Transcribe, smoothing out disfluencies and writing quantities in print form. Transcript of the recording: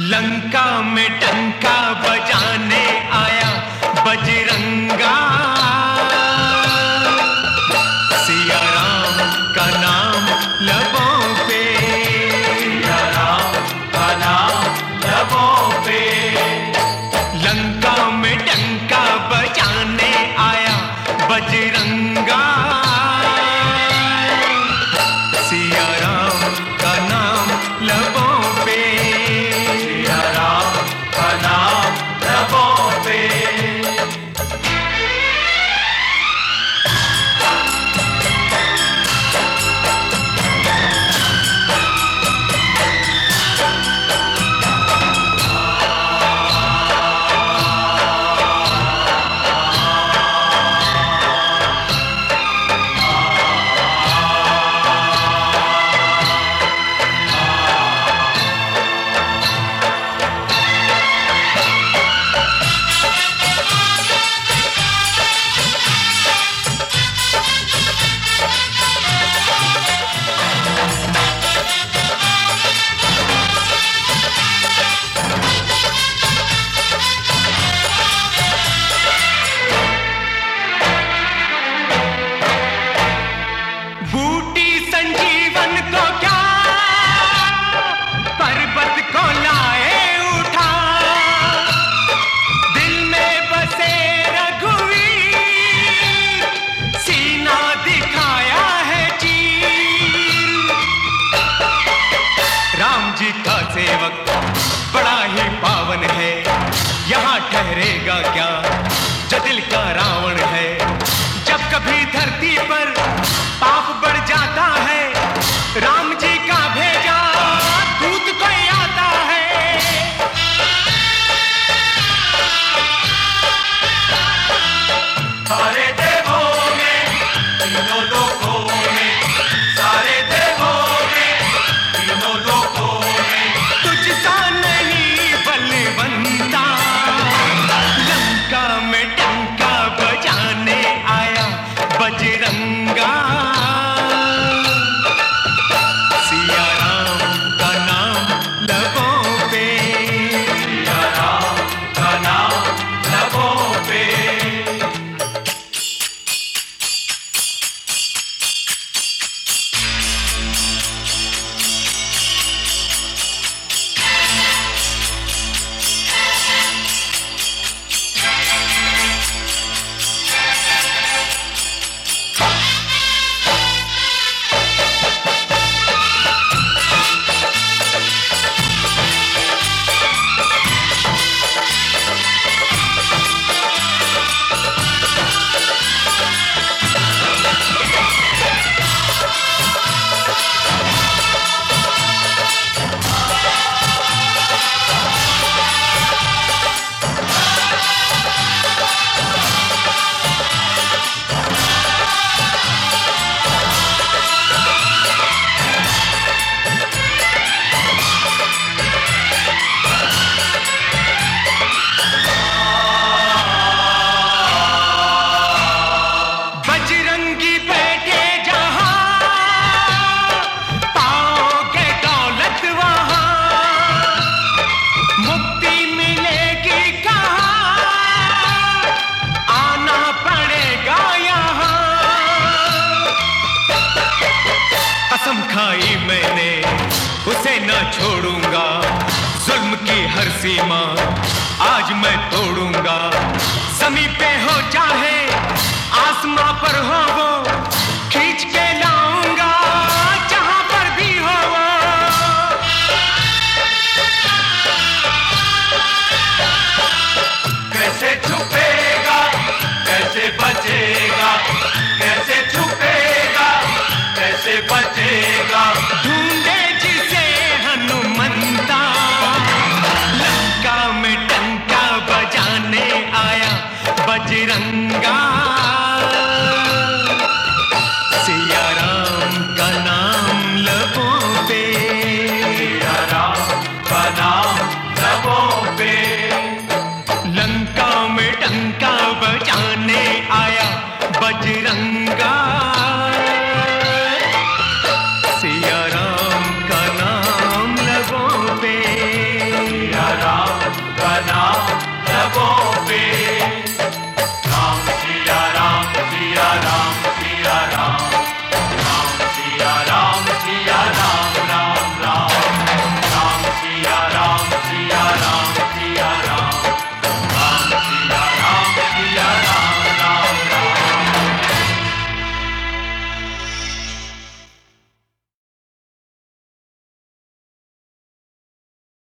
लंका में डंका बजाने आया बजरंगा। सिया राम का नाम लबों पे, सिया राम का नाम लबों पे। लंका में डंका बजाने आया बजरंगा। सिया राम का नाम लबों पे, सिया राम का नाम लबों पे। बूटी संजीवन को क्या पर्वत को लाए उठा। दिल में बसे रघुवीर, सीना दिखाया है चीर। राम जी का सेवक बड़ा ही पावन है, यहाँ ठहरेगा क्या जो दिल का रावण है। जब कभी धरती पर पाप बढ़ जाता है, राम जी का भेजा दूत कोई आता है। सारे देवों में, तीनों लोकों में, सारे देवों में, तीनों लोकों में तुझसा नहीं बलवंता। लंका में डंका बजाने आया बजरंगा। सिया राम का नाम लबों पे, सिया राम का नाम लबों पे। बजरंगी बैठे जहां, पाओगे दौलत वहां। मुक्ति मिलेगी कहां, आना पड़ेगा यहाँ। कसम खाई मैंने उसे न छोड़ूंगा, जुल्म की हर सीमा आज मैं तोड़ूंगा। ज़मीं पे हो चाहे आसमां पर हो वो, खींच के लाऊंगा जहां पर भी हो वो। कैसे छुपेगा, कैसे बचेगा, कैसे छुपेगा, कैसे बचेगा। ढूंढे जिसे हनुमंता, लंका में डंका बजाने आया बजरंगा। सिया राम का नाम लबों पे, सिया राम का नाम लबों पे। लंका में डंका बजाने आया बजरंगा। सिया राम का नाम लबों पे, सिया सड़कों पे